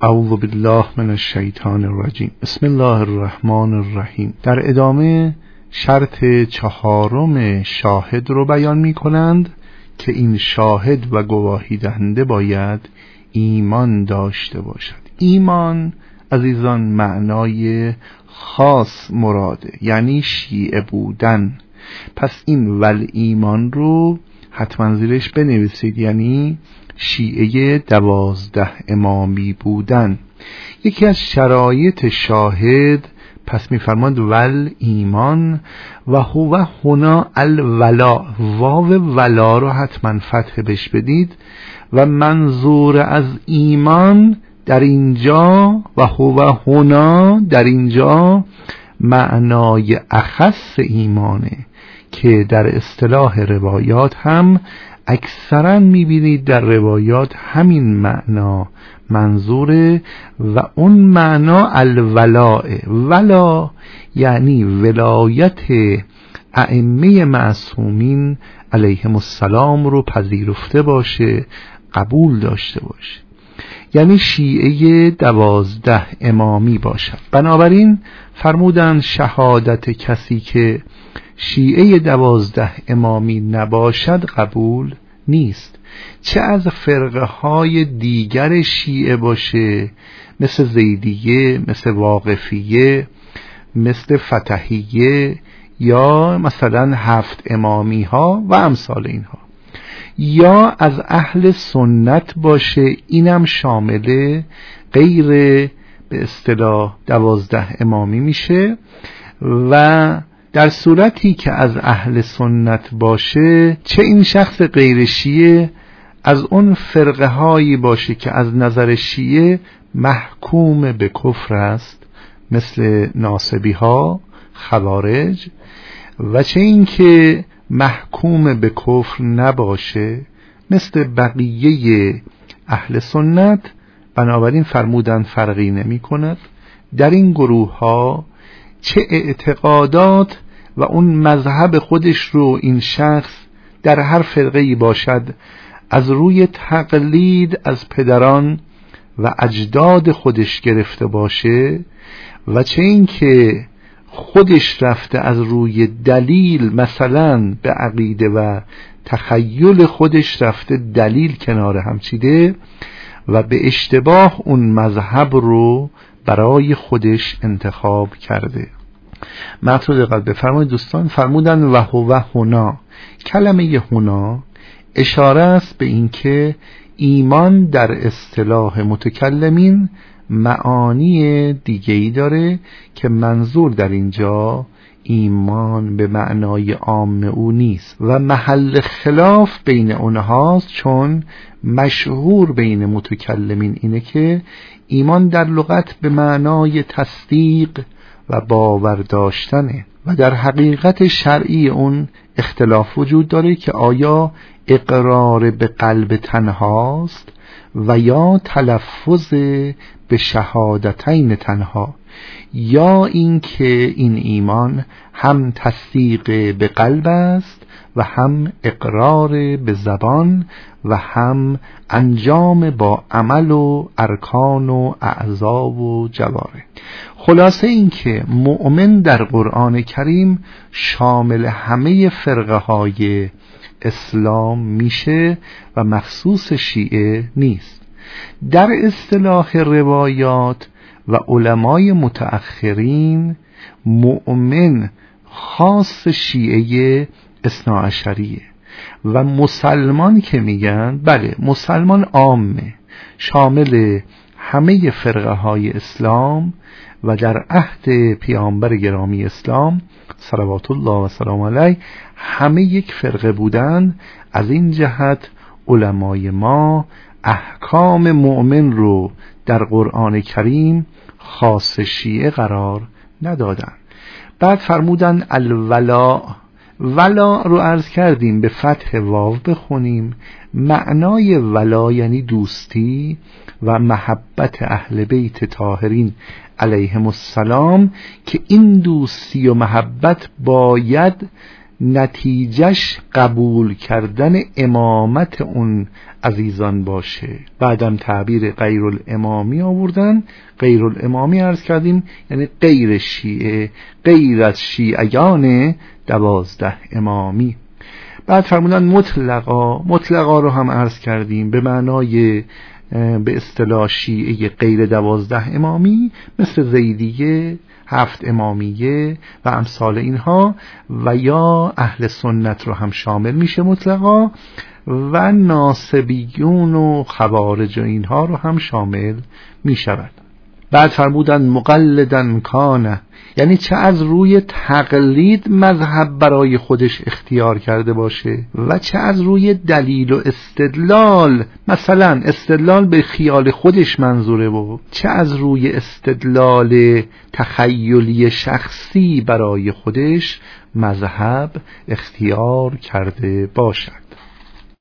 اعوذ بالله من الشیطان الرجیم. بسم الله الرحمن الرحیم. در ادامه شرط چهارم شاهد رو بیان می کنند که این شاهد و گواهی دهنده باید ایمان داشته باشد. ایمان عزیزان معنای خاص مراده، یعنی شیعه بودن. پس این ول ایمان رو حتما زیرش بنویسید، یعنی شیعه 12 امامی بودن. یکی از شرایط شاهد پس میفرماند ول ایمان و هو هنا الولا. واو ولا رو حتما فتح بش بدید و منظور از ایمان در اینجا و هو هنا در اینجا معنای اخص ایمانه که در اصطلاح روایات هم اکثرا میبینید در روایات همین معنا منظوره و اون معنا الولاء. ولا یعنی ولایت ائمه معصومین علیهم السلام رو پذیرفته باشه، قبول داشته باشه، یعنی شیعه 12 امامی باشد. بنابراین فرمودن شهادت کسی که شیعه 12 امامی نباشد قبول نیست، چه از فرقه های دیگر شیعه باشه، مثل زیدیه، مثل واقفیه، مثل فتحیه، یا مثلا 7 امامی ها و امثال اینها، یا از اهل سنت باشه، اینم شامل غیر به اصطلاح 12 امامی میشه. و در صورتی که از اهل سنت باشه، چه این شخص غیر شیعه از اون فرقه هایی باشه که از نظر شیعه محکوم به کفر است، مثل ناصبی ها، خوارج، و چه این که محکوم به کفر نباشه مثل بقیه اهل سنت. بنابراین فرمودن فرقی نمی کند در این گروه ها چه اعتقادات و اون مذهب خودش رو این شخص در هر فرقه‌ای باشد از روی تقلید از پدران و اجداد خودش گرفته باشه، و چه این که خودش رفته از روی دلیل، مثلا به عقیده و تخیل خودش رفته دلیل کنار هم چیده و به اشتباه اون مذهب رو برای خودش انتخاب کرده. مطلب دقت بفرمایید دوستان. فرمودن و هو هنا. کلمه هنا اشاره است به این که ایمان در اصطلاح متکلمین معانی دیگه‌ای داره که منظور در اینجا ایمان به معنای عام او نیست و محل خلاف بین اونهاست، چون مشهور بین متکلمین اینه که ایمان در لغت به معنای تصدیق و باور داشتنه و در حقیقت شرعی اون اختلاف وجود داره که آیا اقرار به قلب تنهاست و یا تلفظ به شهادتین تنها، یا اینکه این ایمان هم تصدیق به قلب است و هم اقرار به زبان و هم انجام با عمل و ارکان و اعضا و جوارح. خلاصه این که مؤمن در قرآن کریم شامل همه فرقه های اسلام میشه و مخصوص شیعه نیست. در اصطلاح روایات و علمای متأخرین مؤمن خاص شیعه اثناعشریه و مسلمان که میگن بله مسلمان عامه، شامل همه فرقه های اسلام و در عهد پیامبر گرامی اسلام صلوات الله و سلام علیه همه یک فرقه بودن. از این جهت علمای ما احکام مؤمن رو در قرآن کریم خاص شیعه قرار ندادن. بعد فرمودن الولا. ولا رو عرض کردیم به فتح واو بخونیم. معنای ولا یعنی دوستی و محبت اهل بیت طاهرین علیهم السلام، که این دوستی و محبت باید نتیجهش قبول کردن امامت اون عزیزان باشه. بعدم تعبیر غیر الامامی آوردن. غیر الامامی عرض کردیم یعنی غیر شیعه، غیر از شیعیان 12 امامی. بعد فرمودن مطلقا رو هم عرض کردیم به معنای به اصطلاح شیعه غیر 12 امامی مثل زیدیه، 7 امامیه و امثال اینها، و یا اهل سنت رو هم شامل میشه مطلقا، و ناصبیون و خوارج و اینها رو هم شامل میشود. بعد فرمودن مقلدن کانه، یعنی چه از روی تقلید مذهب برای خودش اختیار کرده باشه و چه از روی دلیل و استدلال، مثلا استدلال به خیال خودش منظوره، و چه از روی استدلال تخیلی شخصی برای خودش مذهب اختیار کرده باشد.